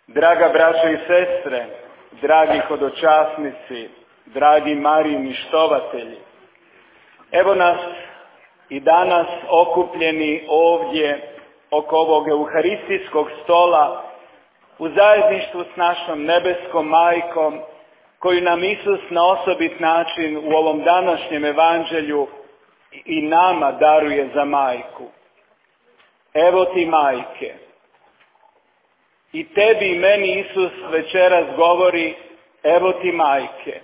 Draga braćo i sestre, dragi hodočasnici, dragi Marijini štovatelji, evo nas i danas okupljeni ovdje oko ovog euharistijskog stola u zajedništvu s našom nebeskom majkom, koju nam Isus na osobit način u ovom današnjem evanđelju i nama daruje za majku. Evo ti majke. I tebi i meni Isus večeras govori, evo ti majke.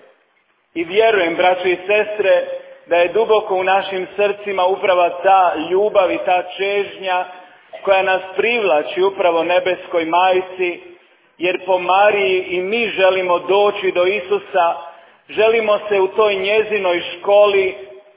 I vjerujem, braćo i sestre, da je duboko u našim srcima upravo ta ljubav i ta čežnja koja nas privlači upravo nebeskoj majci, jer po Mariji i mi želimo doći do Isusa, želimo se u toj njezinoj školi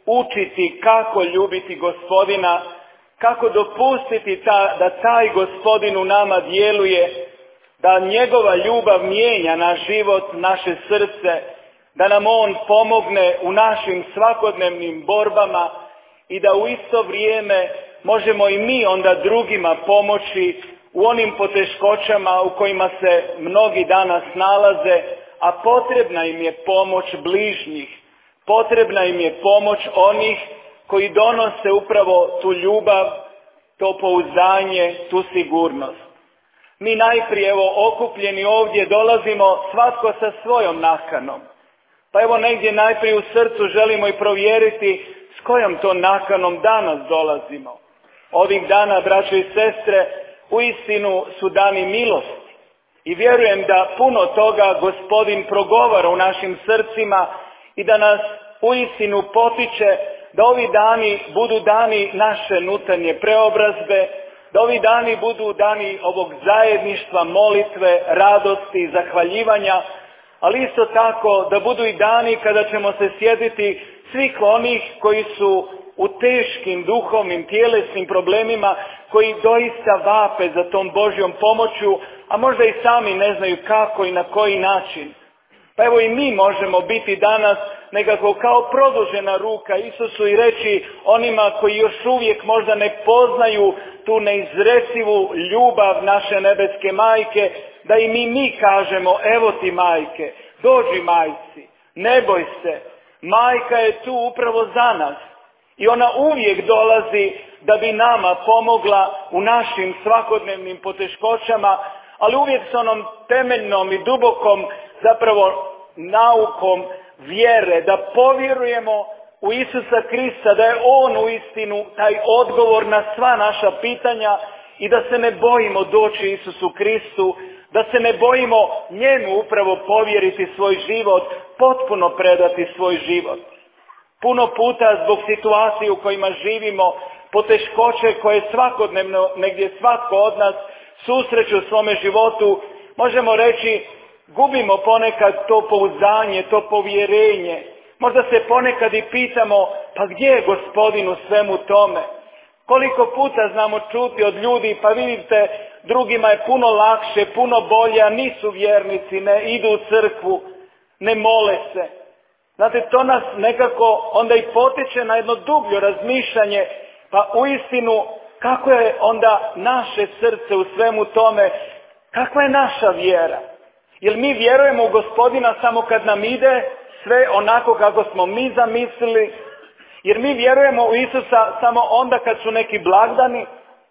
učiti kako ljubiti Gospodina, kako dopustiti da taj Gospodin u nama djeluje, da njegova ljubav mijenja naš život, naše srce, da nam on pomogne u našim svakodnevnim borbama i da u isto vrijeme možemo i mi onda drugima pomoći u onim poteškoćama u kojima se mnogi danas nalaze, a potrebna im je pomoć bližnjih, potrebna im je pomoć onih koji donose upravo tu ljubav, to pouzdanje, tu sigurnost. Mi najprije okupljeni ovdje dolazimo svatko sa svojom nakanom. Pa evo negdje najprije u srcu želimo i provjeriti s kojom to nakanom danas dolazimo. Ovih dana, braćo i sestre, uistinu su dani milosti. I vjerujem da puno toga Gospodin progovara u našim srcima i da nas uistinu potiče da ovi dani budu dani naše unutarnje preobrazbe, da ovi dani budu dani ovog zajedništva, molitve, radosti, zahvaljivanja, ali isto tako da budu i dani kada ćemo se sjetiti svih onih koji su u teškim duhovnim, tjelesnim problemima, koji doista vape za tom Božjom pomoću, a možda i sami ne znaju kako i na koji način. Pa evo i mi možemo biti danas nekako kao produžena ruka Isusu i reći onima koji još uvijek možda ne poznaju tu neizrecivu ljubav naše nebeske majke, da i mi kažemo, evo ti majke, dođi majci, ne boj se, majka je tu upravo za nas i ona uvijek dolazi da bi nama pomogla u našim svakodnevnim poteškoćama, ali uvijek s onom temeljnom i dubokom zapravo naukom vjere, da povjerujemo u Isusa Krista, da je On uistinu taj odgovor na sva naša pitanja i da se ne bojimo doći Isusu Kristu, da se ne bojimo njemu upravo povjeriti svoj život, potpuno predati svoj život. Puno puta zbog situacije u kojima živimo, poteškoće koje svakodnevno negdje svatko od nas susreće u svome životu, možemo reći gubimo ponekad to pouzdanje, to povjerenje. Možda se ponekad i pitamo, pa gdje je Gospodin u svemu tome? Koliko puta znamo čuti od ljudi, pa vidite, drugima je puno lakše, puno bolje, a nisu vjernici, ne idu u crkvu, ne mole se. Znate, to nas nekako onda i potiče na jedno dublje razmišljanje, pa uistinu kako je onda naše srce u svemu tome, kakva je naša vjera? Jer mi vjerujemo u Gospodina samo kad nam ide sve onako kako smo mi zamislili, jer mi vjerujemo u Isusa samo onda kad su neki blagdani.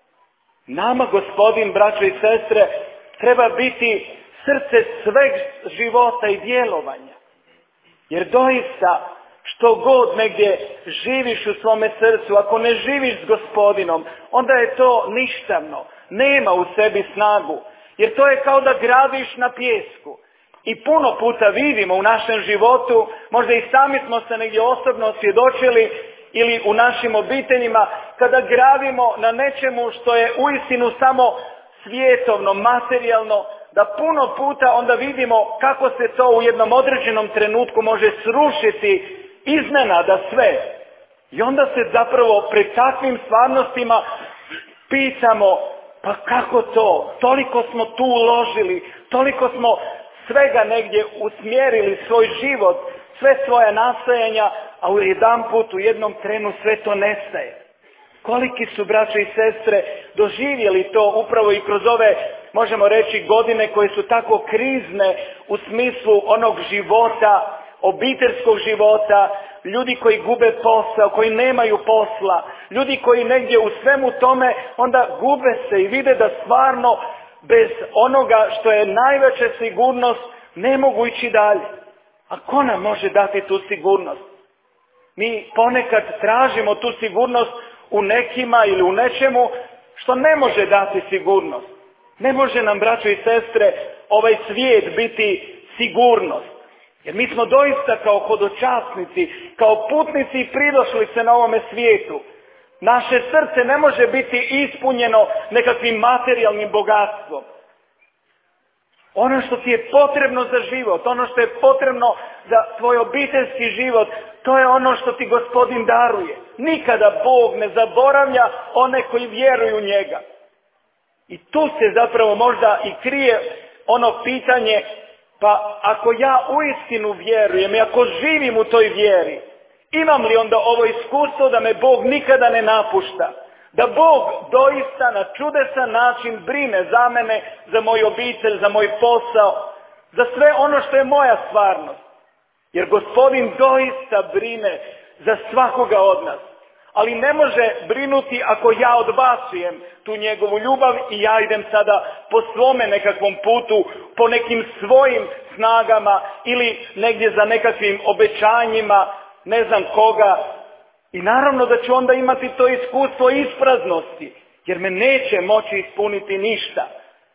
Nama Gospodin, braćo i sestre, treba biti srce sveg života i djelovanja. Jer doista, što god negdje živiš u svome srcu, ako ne živiš s Gospodinom, onda je to ništavno, nema u sebi snagu. Jer to je kao da gradiš na pijesku. I puno puta vidimo u našem životu, možda i sami smo se negdje osobno svjedočili ili u našim obiteljima, kada gradimo na nečemu što je uistinu samo svjetovno, materijalno, da puno puta onda vidimo kako se to u jednom određenom trenutku može srušiti iznenada sve. I onda se zapravo pred takvim stvarnostima pitamo, pa kako to? Toliko smo tu uložili, toliko smo svega negdje usmjerili svoj život, sve svoja nastojanja, a u jedanput, u jednom trenu sve to nestaje. Koliki su braće i sestre doživjeli to upravo i kroz ove možemo reći, godine koje su tako krizne u smislu onog života, obiteljskog života, ljudi koji gube posao, koji nemaju posla, ljudi koji negdje u svemu tome onda gube se i vide da stvarno bez onoga što je najveća sigurnost ne mogu ići dalje. A ko nam može dati tu sigurnost? Mi ponekad tražimo tu sigurnost u nekima ili u nečemu što ne može dati sigurnost. Ne može nam, braćo i sestre, ovaj svijet biti sigurnost. Jer mi smo doista kao hodočasnici, kao putnici i pridošlice na ovome svijetu. Naše srce ne može biti ispunjeno nekakvim materijalnim bogatstvom. Ono što ti je potrebno za život, ono što je potrebno za tvoj obiteljski život, to je ono što ti Gospodin daruje. Nikada Bog ne zaboravlja one koji vjeruju u njega. I tu se zapravo možda i krije ono pitanje, pa ako ja uistinu vjerujem i ako živim u toj vjeri, imam li onda ovo iskustvo da me Bog nikada ne napušta? Da Bog doista na čudesan način brine za mene, za moj obitelj, za moj posao, za sve ono što je moja stvarnost. Jer Gospodin doista brine za svakoga od nas. Ali ne može brinuti ako ja odbacujem tu njegovu ljubav i ja idem sada po svome nekakvom putu, po nekim svojim snagama ili negdje za nekakvim obećanjima, ne znam koga. I naravno da ću onda imati to iskustvo ispraznosti, jer me neće moći ispuniti ništa.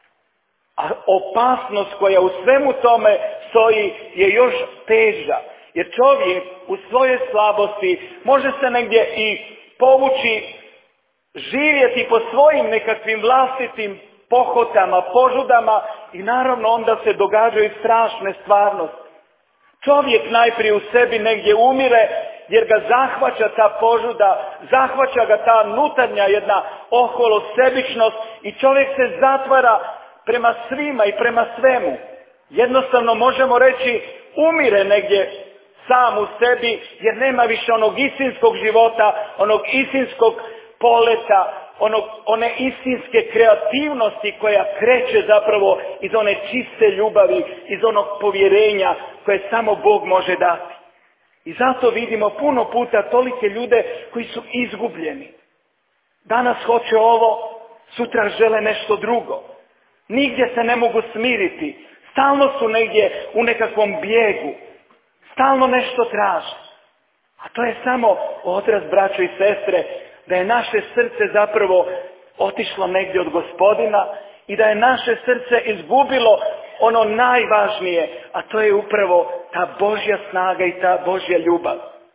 A opasnost koja u svemu tome stoji je još teža. Jer čovjek u svojoj slabosti može se negdje i povući, živjeti po svojim nekakvim vlastitim pohotama, požudama i naravno onda se događaju strašne stvarnosti. Čovjek najprije u sebi negdje umire jer ga zahvaća ta požuda, zahvaća ga ta nutarnja jedna oholosebičnost i čovjek se zatvara prema svima i prema svemu. Jednostavno možemo reći umire negdje sam u sebi jer nema više onog istinskog života, onog istinskog poleta, one istinske kreativnosti koja kreće zapravo iz one čiste ljubavi, iz onog povjerenja koje samo Bog može dati. I zato vidimo puno puta tolike ljude koji su izgubljeni. Danas hoće ovo, sutra žele nešto drugo. Nigdje se ne mogu smiriti. Stalno su negdje u nekakvom bijegu. Stalno nešto traže. A to je samo odraz, braćo i sestre, da je naše srce zapravo otišlo negdje od Gospodina i da je naše srce izgubilo ono najvažnije, a to je upravo ta Božja snaga i ta Božja ljubav.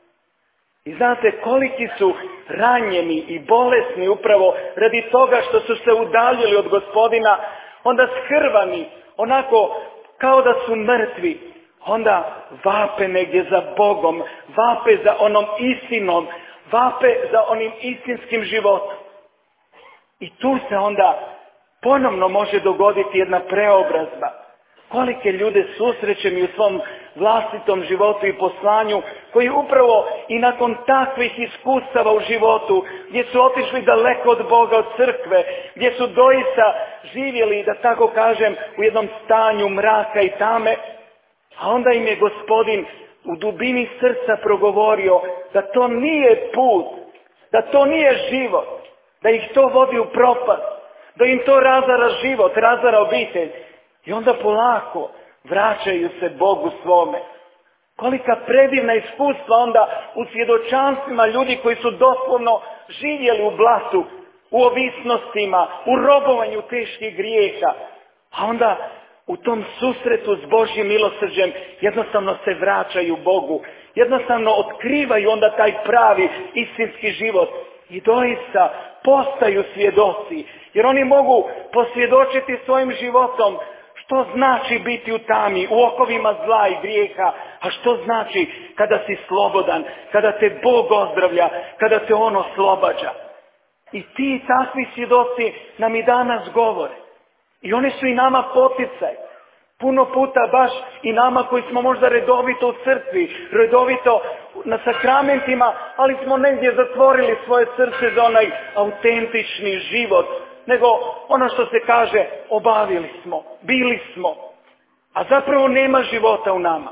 I znate koliki su ranjeni i bolesni upravo radi toga što su se udaljili od Gospodina, onda shrvani, onako kao da su mrtvi, onda vape negdje za Bogom, vape za onom istinom, vape za onim istinskim životom. I tu se onda ponovno može dogoditi jedna preobrazba. Kolike ljude susrećem i u svom vlastitom životu i poslanju, koji upravo i nakon takvih iskustava u životu, gdje su otišli daleko od Boga, od crkve, gdje su doista živjeli, da tako kažem, u jednom stanju mraka i tame, a onda im je Gospodin u dubini srca progovorio da to nije put, da to nije život, da ih to vodi u propast, da im to razara život, razara obitelj. I onda polako vraćaju se Bogu svome. Kolika predivna iskustva onda u svjedočanstvima ljudi koji su doslovno živjeli u blatu, u ovisnostima, u robovanju teških grijeha. A onda u tom susretu s Božjim milosrđem jednostavno se vraćaju Bogu. Jednostavno otkrivaju onda taj pravi istinski život. I doista postaju svjedoci. Jer oni mogu posvjedočiti svojim životom što znači biti u tami, u okovima zla i grijeha, a što znači kada si slobodan, kada te Bog ozdravlja, kada te On oslobađa. I ti takvi svjedoci nam i danas govore. I oni su i nama poticaj. Puno puta baš i nama koji smo možda redovito u crkvi, redovito na sakramentima, ali smo negdje zatvorili svoje srce za onaj autentični život nego ono što se kaže, obavili smo, bili smo, a zapravo nema života u nama.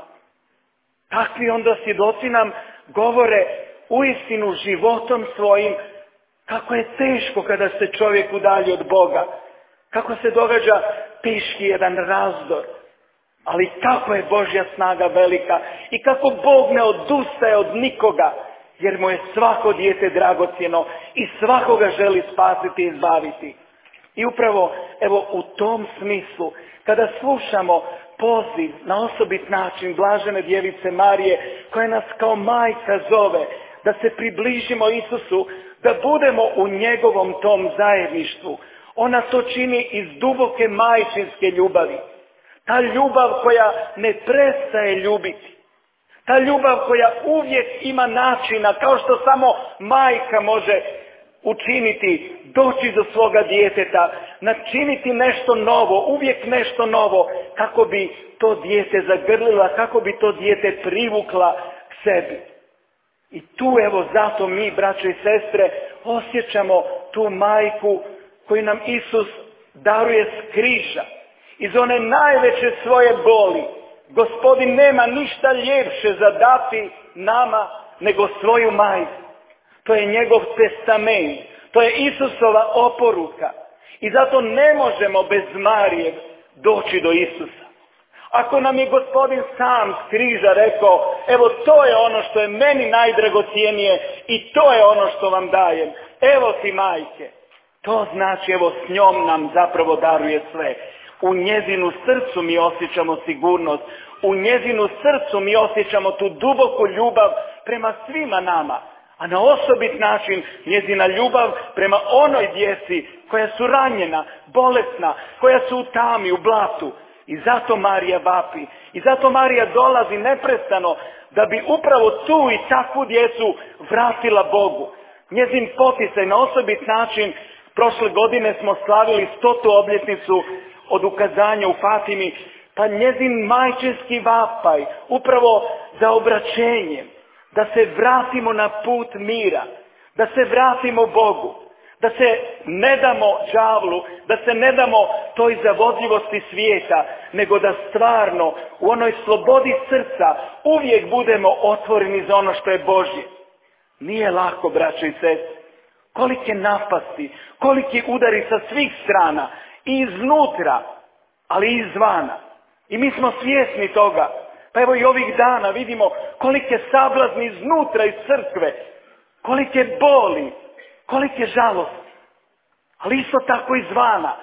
Takvi onda svjedoci nam govore uistinu životom svojim kako je teško kada se čovjek udalji od Boga, kako se događa teški jedan razdor, ali kako je Božja snaga velika i kako Bog ne odustaje od nikoga, jer mu je svako dijete dragocjeno i svakoga želi spasiti i izbaviti. I upravo, evo, u tom smislu, kada slušamo poziv na osobit način blažene djevice Marije, koja nas kao majka zove da se približimo Isusu, da budemo u njegovom tom zajedništvu, ona to čini iz duboke majčinske ljubavi. Ta ljubav koja ne prestaje ljubiti. Ta ljubav koja uvijek ima načina, kao što samo majka može učiniti, doći do svoga djeteta, načiniti nešto novo, uvijek nešto novo, kako bi to dijete zagrlila, kako bi to dijete privukla k sebi. I tu evo zato mi, braćo i sestre, osjećamo tu majku koju nam Isus daruje s križa. Iz one najveće svoje boli Gospodin nema ništa ljepše za dati nama nego svoju majku. To je njegov testament, to je Isusova oporuka. I zato ne možemo bez Marije doći do Isusa. Ako nam je Gospodin sam s križa rekao, evo to je ono što je meni najdragocjenije i to je ono što vam dajem. Evo ti majke. To znači evo s njom nam zapravo daruje sve. U njezinu srcu mi osjećamo sigurnost. U njezinu srcu mi osjećamo tu duboku ljubav prema svima nama. A na osobit način njezina ljubav prema onoj djeci koja su ranjena, bolesna, koja su u tami, u blatu. I zato Marija vapi. I zato Marija dolazi neprestano da bi upravo tu i takvu djecu vratila Bogu. Njezin poticaj na osobit način, prošle godine smo slavili 100. obljetnicu od ukazanja u Fatimi, pa njezin majčinski vapaj, upravo za obraćenje, da se vratimo na put mira, da se vratimo Bogu, da se ne damo đavlu, da se ne damo toj zavodljivosti svijeta, nego da stvarno u onoj slobodi srca uvijek budemo otvoreni za ono što je Božje. Nije lako, braćo i sestre. Kolike napasti, koliki udari sa svih strana, i iznutra, ali i izvana. I mi smo svjesni toga. Pa evo i ovih dana vidimo kolike sablazni iznutra iz crkve, kolike boli, kolike žalosti, ali isto tako izvana.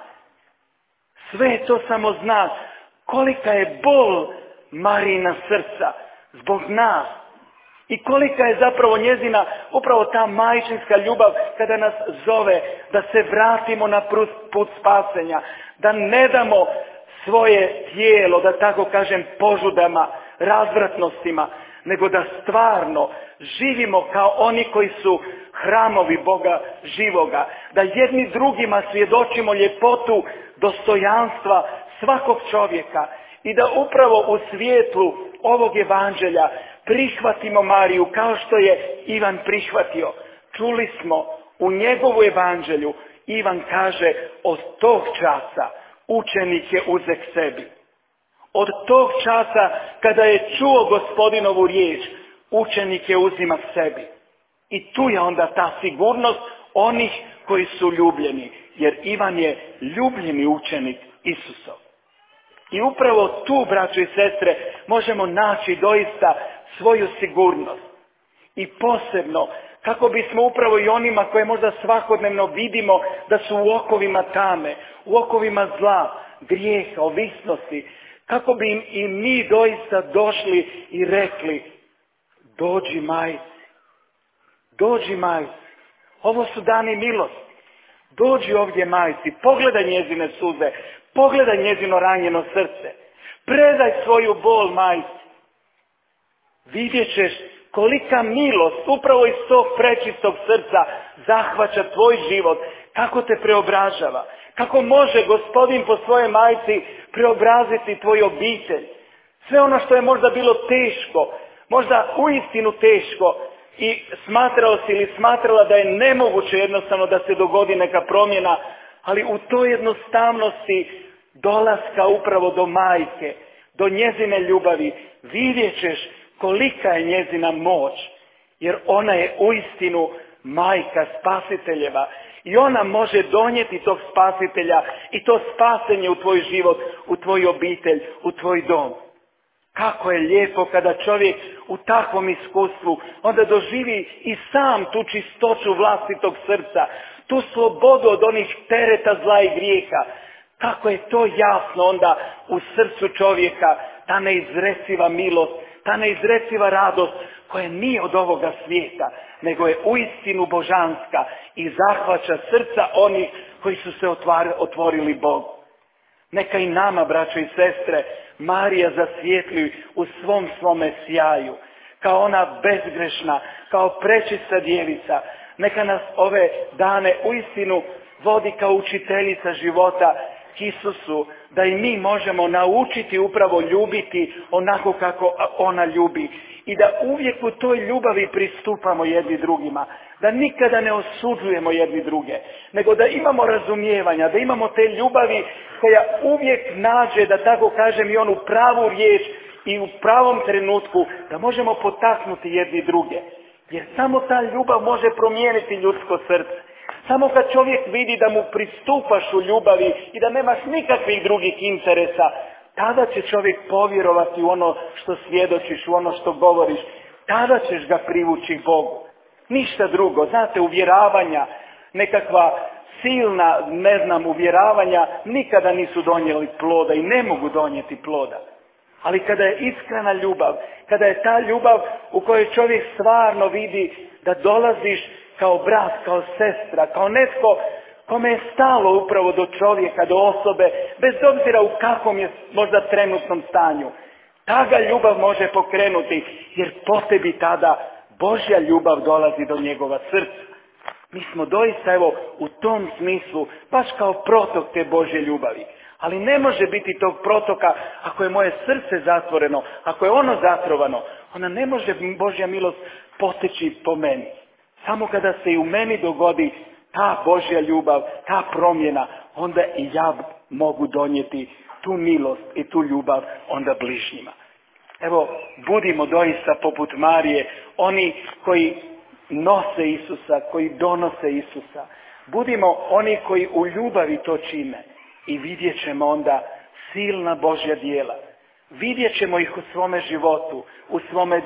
Sve to samo zna kolika je bol Marijina srca zbog nas. I kolika je zapravo njezina, upravo ta majčinska ljubav kada nas zove da se vratimo na put spasenja, da ne damo svoje tijelo, da tako kažem, požudama, razvratnostima, nego da stvarno živimo kao oni koji su hramovi Boga živoga, da jedni drugima svjedočimo ljepotu dostojanstva svakog čovjeka i da upravo u svijetlu ovog evanđelja prihvatimo Mariju kao što je Ivan prihvatio. Čuli smo u njegovu evanđelju, Ivan kaže, od tog časa učenik je uzek sebi. Od tog časa kada je čuo Gospodinovu riječ, učenik je uzima sebi. I tu je onda ta sigurnost onih koji su ljubljeni, jer Ivan je ljubljeni učenik Isusov. I upravo tu, braćo i sestre, možemo naći doista svoju sigurnost. I posebno, kako bismo upravo i onima koje možda svakodnevno vidimo da su u okovima tame, u okovima zla, grijeha, ovisnosti, kako bi im i mi doista došli i rekli, dođi majci, dođi majci, ovo su dani milosti, dođi ovdje majci, pogledaj njezine suze, pogledaj njezino ranjeno srce, predaj svoju bol majci. Vidjet ćeš kolika milost upravo iz tog prečistog srca zahvaća tvoj život, kako te preobražava, kako može Gospodin po svojoj majci preobraziti tvoj obitelj. Sve ono što je možda bilo teško, možda uistinu teško i smatrao si ili smatrala da je nemoguće jednostavno da se dogodi neka promjena, Ali u toj jednostavnosti dolaska upravo do majke, do njezine ljubavi, vidjet ćeš kolika je njezina moć. Jer ona je uistinu majka spasiteljeva. I ona može donijeti tog spasitelja i to spasenje u tvoj život, u tvoju obitelj, u tvoj dom. Kako je lijepo kada čovjek u takvom iskustvu onda doživi i sam tu čistoću vlastitog srca, tu slobodu od onih tereta zla i grijeha. Kako je to jasno onda u srcu čovjeka, ta neizreciva milost, ta neizreciva radost koja nije od ovoga svijeta, nego je uistinu božanska i zahvaća srca onih koji su se otvorili Bogu. Neka i nama, braćo i sestre, Marija zasvijetli u svome sjaju, kao ona bezgrešna, kao prečista djevica. Neka nas ove dane uistinu vodi kao učiteljica života Isusu, da i mi možemo naučiti upravo ljubiti onako kako ona ljubi. I da uvijek u toj ljubavi pristupamo jedni drugima. Da nikada ne osuđujemo jedni druge. Nego da imamo razumijevanja, da imamo te ljubavi koja uvijek nađe, da tako kažem, i onu pravu riječ i u pravom trenutku da možemo potaknuti jedni druge. Jer samo ta ljubav može promijeniti ljudsko srce. Samo kad čovjek vidi da mu pristupaš u ljubavi i da nemaš nikakvih drugih interesa, tada će čovjek povjerovati u ono što svjedočiš, u ono što govoriš. Tada ćeš ga privući Bogu. Ništa drugo. Znate, uvjeravanja, nekakva silna, uvjeravanja nikada nisu donijeli ploda i ne mogu donijeti ploda. Ali kada je iskrena ljubav, kada je ta ljubav u kojoj čovjek stvarno vidi da dolaziš kao brat, kao sestra, kao netko kome je stalo upravo do čovjeka, do osobe, bez obzira u kakvom je možda trenutnom stanju. Ta ga ljubav može pokrenuti, jer po tebi tada Božja ljubav dolazi do njegova srca. Mi smo doista, evo, u tom smislu, baš kao protok te Božje ljubavi. Ali ne može biti tog protoka ako je moje srce zatvoreno, ako je ono zatrovano. Ona ne može Božja milost poteći po meni. Samo kada se i u meni dogodi ta Božja ljubav, ta promjena, onda i ja mogu donijeti tu milost i tu ljubav onda bližnjima. Evo, budimo doista poput Marije, oni koji nose Isusa, koji donose Isusa. Budimo oni koji u ljubavi to čine i vidjet ćemo onda silna Božja djela. Vidjet ćemo ih u svome životu, u svome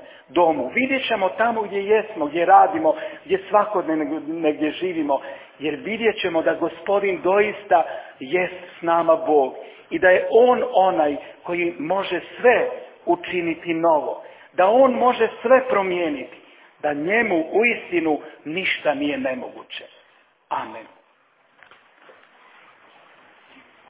domu. Vidjet ćemo tamo gdje jesmo, gdje radimo, gdje svakodnevno gdje živimo. Jer vidjet ćemo da Gospodin doista jest s nama Bog. I da je On onaj koji može sve učiniti novo. Da On može sve promijeniti. Da njemu uistinu ništa nije nemoguće. Amen.